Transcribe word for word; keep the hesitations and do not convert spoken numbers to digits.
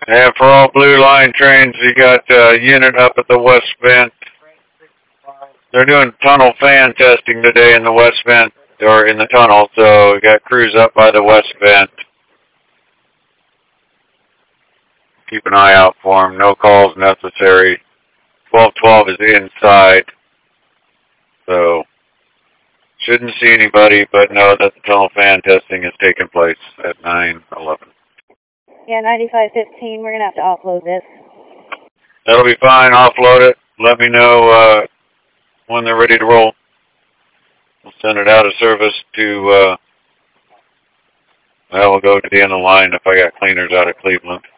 And for all Blue Line trains, you got a unit up at the West Vent. They're doing tunnel fan testing today in the West Vent, or in the tunnel, so we got crews up by the West Vent. Keep an eye out for them. No calls necessary. twelve twelve is inside, so shouldn't see anybody, but know that the tunnel fan testing is taking place at nine eleven. Yeah, ninety-five fifteen, we're going to have to offload this. That'll be fine. Offload it. Let me know uh, when they're ready to roll. We'll send it out of service to, uh, well, we'll go to the end of the line if I got cleaners out of Cleveland.